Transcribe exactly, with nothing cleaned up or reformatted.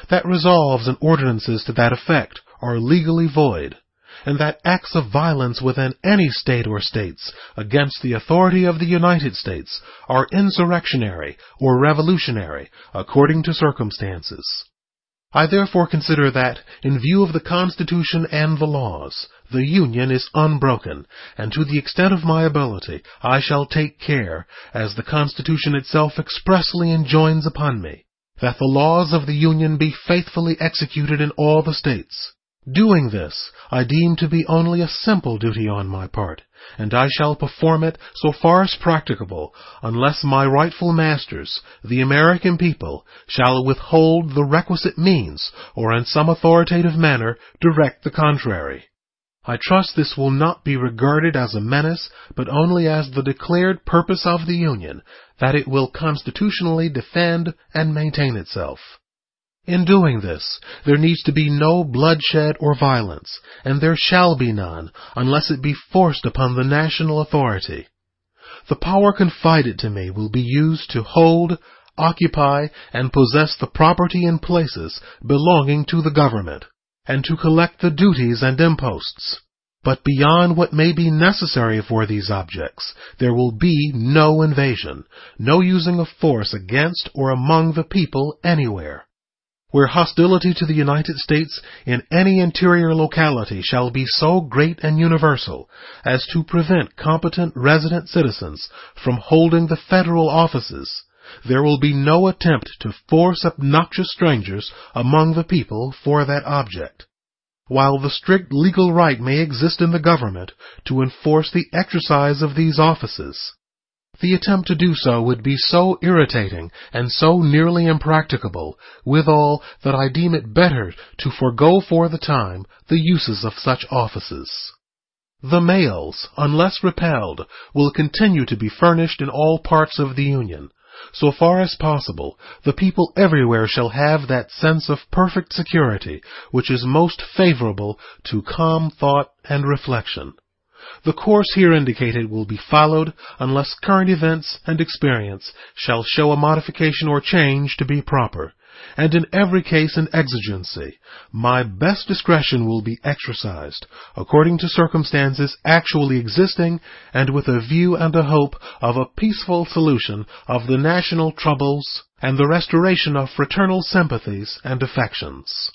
that resolves and ordinances to that effect are legally void, and that acts of violence within any state or states against the authority of the United States are insurrectionary or revolutionary according to circumstances. I therefore consider that, in view of the Constitution and the laws, the Union is unbroken, and to the extent of my ability I shall take care, as the Constitution itself expressly enjoins upon me, that the laws of the Union be faithfully executed in all the states. Doing this I deem to be only a simple duty on my part, and I shall perform it so far as practicable, unless my rightful masters, the American people, shall withhold the requisite means, or in some authoritative manner direct the contrary. I trust this will not be regarded as a menace, but only as the declared purpose of the Union, that it will constitutionally defend and maintain itself. In doing this, there needs to be no bloodshed or violence, and there shall be none unless it be forced upon the national authority. The power confided to me will be used to hold, occupy, and possess the property and places belonging to the government, and to collect the duties and imposts. But beyond what may be necessary for these objects, there will be no invasion, no using of force against or among the people anywhere. Where hostility to the United States in any interior locality shall be so great and universal as to prevent competent resident citizens from holding the federal offices, there will be no attempt to force obnoxious strangers among the people for that object. While the strict legal right may exist in the government to enforce the exercise of these offices, the attempt to do so would be so irritating and so nearly impracticable, withal, that I deem it better to forego for the time the uses of such offices. The mails, unless repelled, will continue to be furnished in all parts of the Union. So far as possible, the people everywhere shall have that sense of perfect security which is most favorable to calm thought and reflection. The course here indicated will be followed unless current events and experience shall show a modification or change to be proper, and in every case and exigency, my best discretion will be exercised according to circumstances actually existing and with a view and a hope of a peaceful solution of the national troubles and the restoration of fraternal sympathies and affections.